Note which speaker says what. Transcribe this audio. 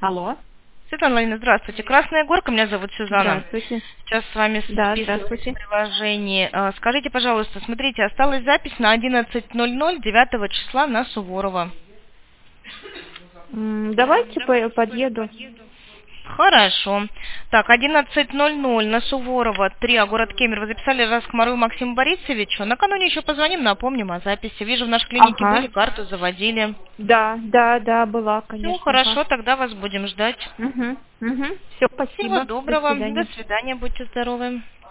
Speaker 1: Алло.
Speaker 2: Светлана Владимировна, здравствуйте. Красная Горка, меня зовут Сюзанна.
Speaker 1: Здравствуйте.
Speaker 2: Сейчас с вами
Speaker 1: Да,
Speaker 2: списываюсь
Speaker 1: здравствуйте.
Speaker 2: в приложении. Скажите, пожалуйста, смотрите, осталась запись на 11:00 9 числа на Суворова.
Speaker 1: Давайте подъеду.
Speaker 2: Хорошо. Так, 11:00 на Суворова, 3, город Кемер. Вы записали Раскмару Максиму Борисовичу. Накануне еще позвоним, напомним о записи. Вижу, в нашей клинике
Speaker 1: Ага.
Speaker 2: были, карту заводили.
Speaker 1: Да, была,
Speaker 2: Все,
Speaker 1: конечно.
Speaker 2: хорошо, тогда вас будем ждать.
Speaker 1: Угу. Все,
Speaker 2: Всего
Speaker 1: спасибо. До
Speaker 2: доброго. До
Speaker 1: свидания.
Speaker 2: свидания, будьте здоровы.